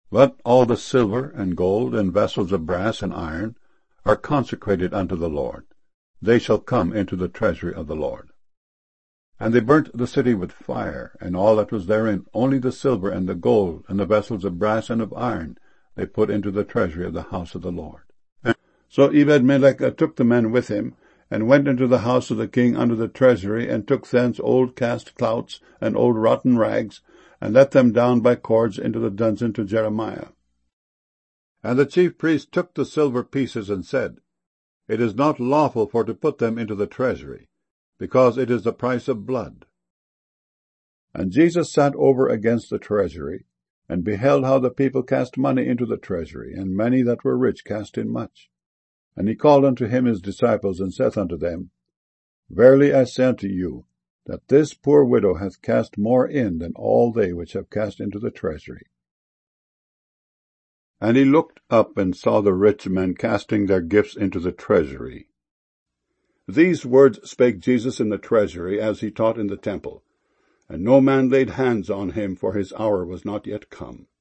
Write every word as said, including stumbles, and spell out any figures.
But all the silver and gold and vessels of brass and iron are consecrated unto the Lord. They shall come into the treasury of the Lord. And they burnt the city with fire, and all that was therein, only the silver and the gold and the vessels of brass and of iron they put into the treasury of the house of the Lord. And so Ebed-melech took the men with him, and went into the house of the king under the treasury, and took thence old cast clouts and old rotten rags, and let them down by cords into the dungeon to Jeremiah. And the chief priest took the silver pieces, and said, It is not lawful for to put them into the treasury, because it is the price of blood. And Jesus sat over against the treasury, and beheld how the people cast money into the treasury, and many that were rich cast in much. And he called unto him his disciples, and saith unto them, Verily I say unto you, that this poor widow hath cast more in than all they which have cast into the treasury. And he looked up and saw the rich men casting their gifts into the treasury. These words spake Jesus in the treasury, as he taught in the temple. And no man laid hands on him, for his hour was not yet come.